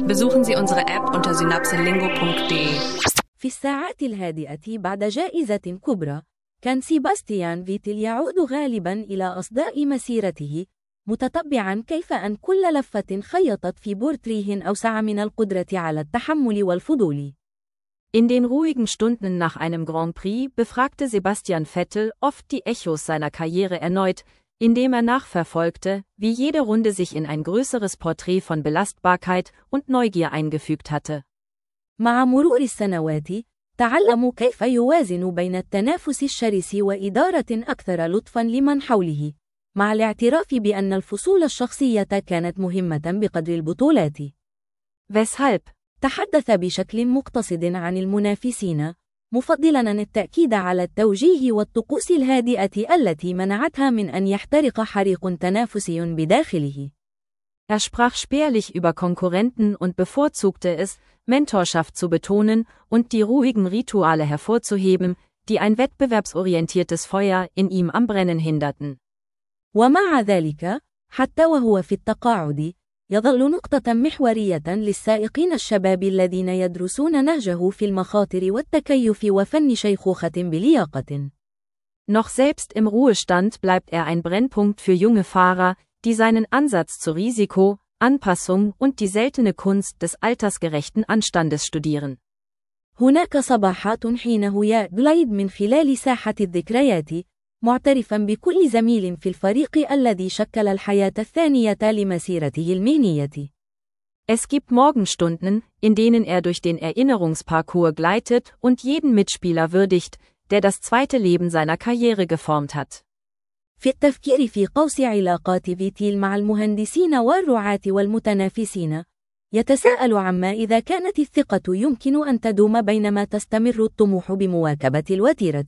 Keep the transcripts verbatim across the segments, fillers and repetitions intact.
Besuchen Sie unsere App unter synapselingo punkt de. في الساعات الهادئة بعد جائزة كبرى، كان سيباستيان فيتيل يعود غالباً إلى أصداء مسيرته، متتبعاً كيف أن كل لفة خيطت في بورتريه أوسع من القدرة على التحمل والفضول. In den ruhigen Stunden nach einem Grand Prix befragte Sebastian Vettel oft die Echos seiner Karriere erneut, indem er nachverfolgte, wie jede Runde sich in ein größeres Porträt von Belastbarkeit und Neugier eingefügt hatte. مع مرور السنوات، تعلم كيف يوازن بين التنافس الشرس وإدارة أكثر لطفاً لمن حوله، مع الاعتراف بأن الفصول الشخصية كانت مهمة بقدر البطولات. Weshalb? تحدث بشكل مقتصد عن المنافسين، مفضلاً التأكيد على التوجيه والطقوس الهادئة التي منعتها من أن يحترق حريق تنافسي بداخله. Er sprach spärlich über Konkurrenten und bevorzugte es, Mentorschaft zu betonen und die ruhigen Rituale hervorzuheben, die ein wettbewerbsorientiertes Feuer in ihm am Brennen hinderten. ومع ذلك، حتى وهو في التقاعد، يظل نقطة محورية للسائقين الشباب الذين يدرسون نهجه في المخاطر والتكيف وفن شيخوخة بلياقة. Noch selbst im Ruhestand bleibt er ein Brennpunkt für junge Fahrer, die seinen Ansatz zu Risiko, Anpassung und die seltene Kunst des altersgerechten Anstandes studieren. هناك صباحات حينه يبليد من خلال ساحة الذكريات، معترفاً بكل زميل في الفريق الذي شكل الحياة الثانية لمسيرته المهنية. Es gibt Morgenstunden, in denen er durch den Erinnerungsparcours gleitet und jeden Mitspieler würdigt, der das zweite Leben seiner Karriere geformt hat. في التفكير في قوس علاقات فيتيل مع المهندسين والرعاة والمتنافسين، يتساءل عما إذا كانت الثقة يمكن أن تدوم بينما تستمر الطموح بمواكبة الوتيرة.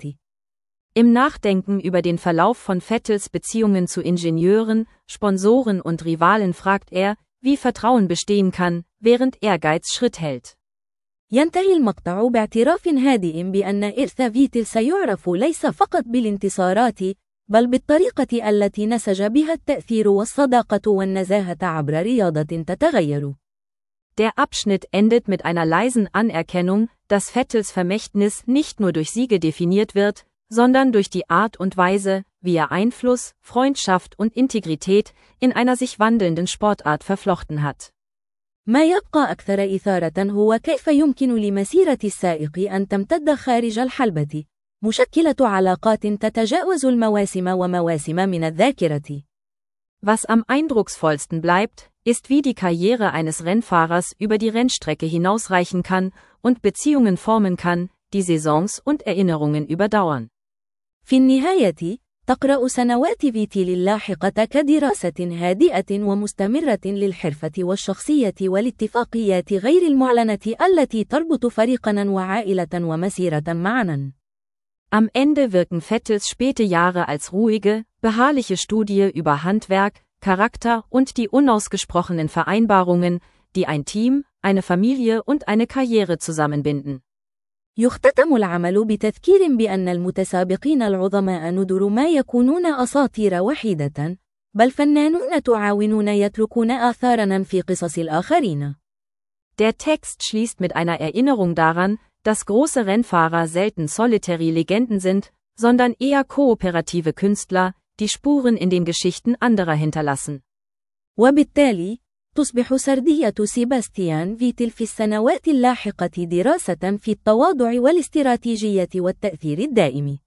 Im Nachdenken über den Verlauf von Vettels Beziehungen zu Ingenieuren, Sponsoren und Rivalen fragt er, wie Vertrauen bestehen kann, während Ehrgeiz Schritt hält. ينتهي المقطع باعتراف هادئ بأن إرث فيتيل سيعرف ليس فقط بالانتصارات، بل بالطريقة التي نسج بها التأثير والصداقة والنزاهة عبر رياضة تتغير. Der Abschnitt endet mit einer leisen Anerkennung, dass Vettels Vermächtnis nicht nur durch Siege definiert wird, sondern durch die Art und Weise, wie er Einfluss, Freundschaft und Integrität in einer sich wandelnden Sportart verflochten hat. ما يبقى أكثر إثارة هو كيف يمكن لمسيرة السائق أن تمتد خارج الحلبة، مشكلة علاقات تتجاوز المواسم ومواسم من الذاكرة. Was am eindrucksvollsten bleibt, ist, wie die Karriere eines Rennfahrers über die Rennstrecke hinausreichen kann und Beziehungen formen kann, die Saisons und Erinnerungen überdauern. في النهاية، تقرأ سنوات فيتيل اللاحقة كدراسة هادئة ومستمرة للحرفة والشخصية والاتفاقيات غير المعلنة التي تربط فريقاً وعائلة ومسيرة معاً. Am Ende wirken Vettels späte Jahre als ruhige, beharrliche Studie über Handwerk, Charakter und die unausgesprochenen Vereinbarungen, die ein Team, eine Familie und eine Karriere zusammenbinden. يختتم العمل بتذكير بأن المتسابقين العظماء ندر ما يكونون أساطير وحيدة، بل فنانون تعاونون يتركون آثاراً في قصص الآخرين. Der Text schließt mit einer Erinnerung daran, dass große Rennfahrer selten solitary Legenden sind, sondern eher kooperative Künstler, die Spuren in den Geschichten anderer hinterlassen. وبالتالي، تصبح سردية سيباستيان فيتيل في السنوات اللاحقة دراسة في التواضع والاستراتيجية والتأثير الدائم.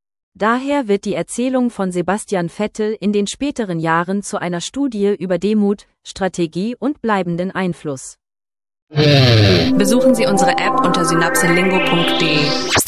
Daher wird die Erzählung von Sebastian Vettel in den späteren Jahren zu einer Studie über Demut, Strategie und bleibenden Einfluss. Besuchen Sie unsere App unter synapselingo punkt de.